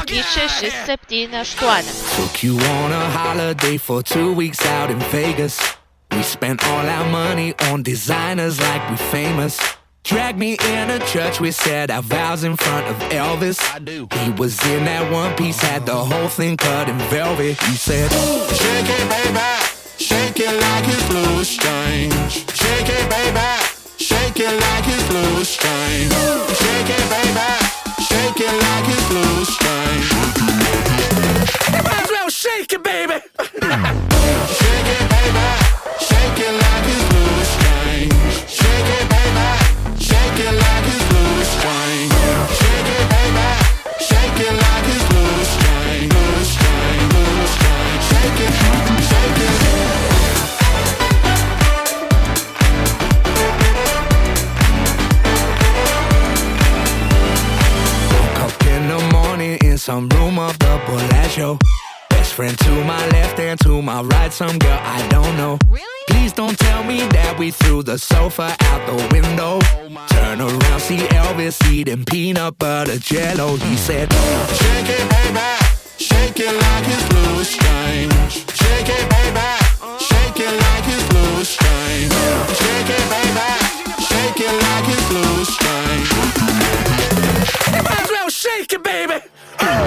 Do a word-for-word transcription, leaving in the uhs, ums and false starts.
běše šest septyni aštuoni. Took you on a holiday for two weeks out in Vegas. We spent all our money on designers like we famous. Dragged me in a church, we said our vows in front of Elvis. I do. He was in that one piece, had the whole thing cut in velvet. He said, shake it, baby, shake it like it's blue strange. Shake it, baby, shake it like it's blue strange. Shake it, baby, shake it like it's blue strange. might as well shake it, baby. Shake it, baby, shake it like it's blue strange. Shake it, baby, shake it like it's blue strange. Shake it, baby, shake it like it's blue strange. Blue strange, blue strange. Shake it, shake it. Woke up in the morning in some room of the Bellagio. Best friend to my left and to my right, some girl I don't know. Really? Please don't tell me that we threw the sofa out the window. Turn around, see Elvis eating peanut butter jello. He said, shake it, baby, shake it like it's blue strange. Shake it, baby, shake it like it's blue strange. Shake it, baby, shake it like it's blue strange. might as well shake it, baby.